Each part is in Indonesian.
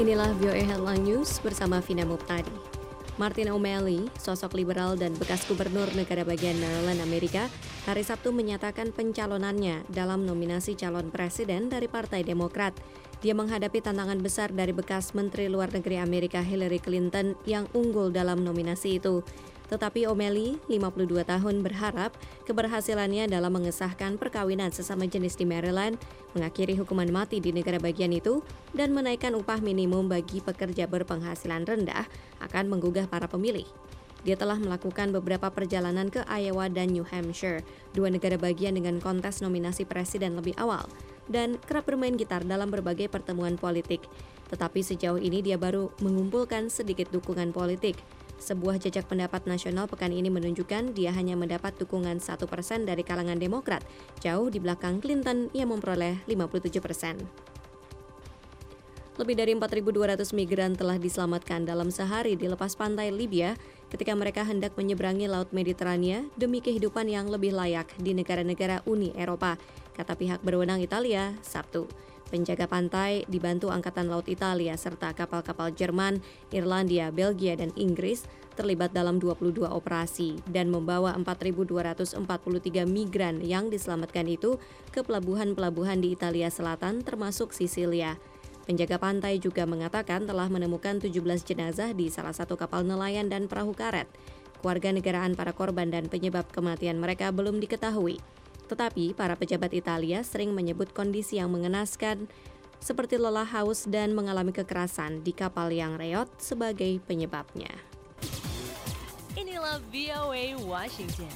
Inilah VOA Headline News bersama Vina Muptadi. Martin O'Malley, sosok liberal dan bekas gubernur negara bagian Maryland, Amerika, hari Sabtu menyatakan pencalonannya dalam nominasi calon presiden dari Partai Demokrat. Dia menghadapi tantangan besar dari bekas Menteri Luar Negeri Amerika Hillary Clinton yang unggul dalam nominasi itu. Tetapi O'Malley, 52 tahun, berharap keberhasilannya dalam mengesahkan perkawinan sesama jenis di Maryland, mengakhiri hukuman mati di negara bagian itu, dan menaikkan upah minimum bagi pekerja berpenghasilan rendah akan menggugah para pemilih. Dia telah melakukan beberapa perjalanan ke Iowa dan New Hampshire, dua negara bagian dengan kontes nominasi presiden lebih awal, dan kerap bermain gitar dalam berbagai pertemuan politik. Tetapi sejauh ini dia baru mengumpulkan sedikit dukungan politik. Sebuah jejak pendapat nasional pekan ini menunjukkan dia hanya mendapat dukungan 1% dari kalangan Demokrat, jauh di belakang Clinton yang memperoleh 57%. Lebih dari 4.200 migran telah diselamatkan dalam sehari di lepas pantai Libya ketika mereka hendak menyeberangi Laut Mediterania demi kehidupan yang lebih layak di negara-negara Uni Eropa, kata pihak berwenang Italia Sabtu. Penjaga pantai dibantu Angkatan Laut Italia serta kapal-kapal Jerman, Irlandia, Belgia, dan Inggris terlibat dalam 22 operasi dan membawa 4.243 migran yang diselamatkan itu ke pelabuhan-pelabuhan di Italia Selatan termasuk Sisilia. Penjaga pantai juga mengatakan telah menemukan 17 jenazah di salah satu kapal nelayan dan perahu karet. Kewarganegaraan para korban dan penyebab kematian mereka belum diketahui. Tetapi para pejabat Italia sering menyebut kondisi yang mengenaskan seperti lelah, haus, dan mengalami kekerasan di kapal yang reot sebagai penyebabnya. Inilah VOA Washington.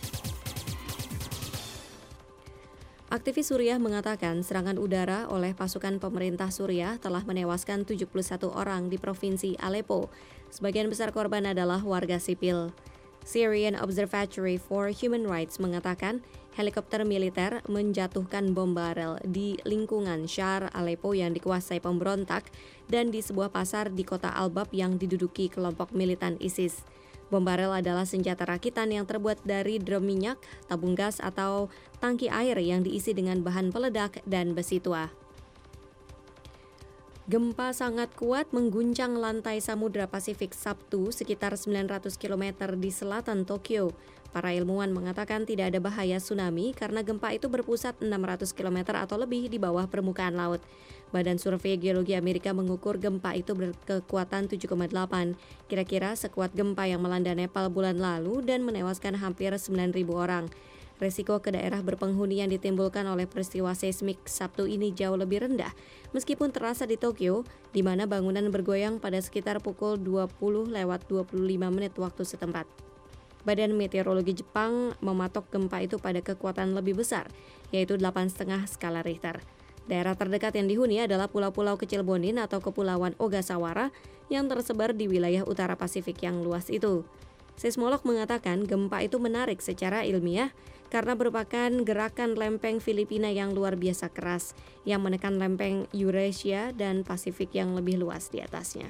Aktivis Suriah mengatakan serangan udara oleh pasukan pemerintah Suriah telah menewaskan 71 orang di provinsi Aleppo. Sebagian besar korban adalah warga sipil. Syrian Observatory for Human Rights mengatakan helikopter militer menjatuhkan bom barel di lingkungan Shar Aleppo yang dikuasai pemberontak dan di sebuah pasar di kota Al-Bab yang diduduki kelompok militan ISIS. Bom barel adalah senjata rakitan yang terbuat dari drum minyak, tabung gas atau tangki air yang diisi dengan bahan peledak dan besi tua. Gempa sangat kuat mengguncang lantai Samudra Pasifik Sabtu sekitar 900 km di selatan Tokyo. Para ilmuwan mengatakan tidak ada bahaya tsunami karena gempa itu berpusat 600 km atau lebih di bawah permukaan laut. Badan Survei Geologi Amerika mengukur gempa itu berkekuatan 7,8, kira-kira sekuat gempa yang melanda Nepal bulan lalu dan menewaskan hampir 9.000 orang. Resiko ke daerah berpenghuni yang ditimbulkan oleh peristiwa seismik Sabtu ini jauh lebih rendah, meskipun terasa di Tokyo, di mana bangunan bergoyang pada sekitar pukul 20:25 waktu setempat. Badan Meteorologi Jepang mematok gempa itu pada kekuatan lebih besar, yaitu 8,5 skala Richter. Daerah terdekat yang dihuni adalah pulau-pulau kecil Bonin atau Kepulauan Ogasawara yang tersebar di wilayah utara Pasifik yang luas itu. Seismolog mengatakan gempa itu menarik secara ilmiah karena merupakan gerakan lempeng Filipina yang luar biasa keras yang menekan lempeng Eurasia dan Pasifik yang lebih luas di atasnya.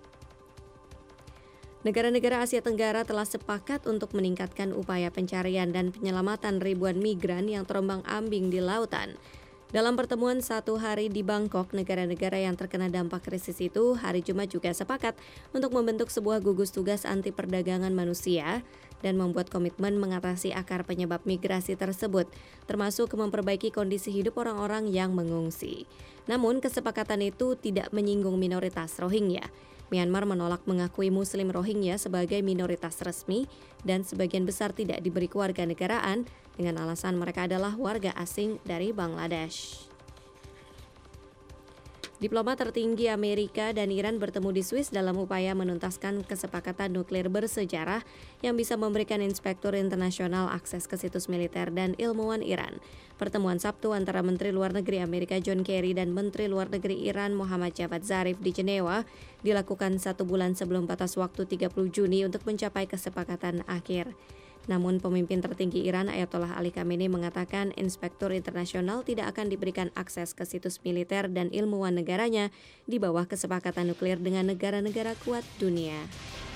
Negara-negara Asia Tenggara telah sepakat untuk meningkatkan upaya pencarian dan penyelamatan ribuan migran yang terombang-ambing di lautan. Dalam pertemuan satu hari di Bangkok, negara-negara yang terkena dampak krisis itu hari Jumat juga sepakat untuk membentuk sebuah gugus tugas anti perdagangan manusia dan membuat komitmen mengatasi akar penyebab migrasi tersebut, termasuk memperbaiki kondisi hidup orang-orang yang mengungsi. Namun, kesepakatan itu tidak menyinggung minoritas Rohingya. Myanmar menolak mengakui Muslim Rohingya sebagai minoritas resmi dan sebagian besar tidak diberi kewarganegaraan dengan alasan mereka adalah warga asing dari Bangladesh. Diplomat tertinggi Amerika dan Iran bertemu di Swiss dalam upaya menuntaskan kesepakatan nuklir bersejarah yang bisa memberikan inspektur internasional akses ke situs militer dan ilmuwan Iran. Pertemuan Sabtu antara Menteri Luar Negeri Amerika John Kerry dan Menteri Luar Negeri Iran Muhammad Javad Zarif di Jenewa dilakukan 1 bulan sebelum batas waktu 30 Juni untuk mencapai kesepakatan akhir. Namun pemimpin tertinggi Iran Ayatollah Ali Khamenei mengatakan inspektur internasional tidak akan diberikan akses ke situs militer dan ilmuwan negaranya di bawah kesepakatan nuklir dengan negara-negara kuat dunia.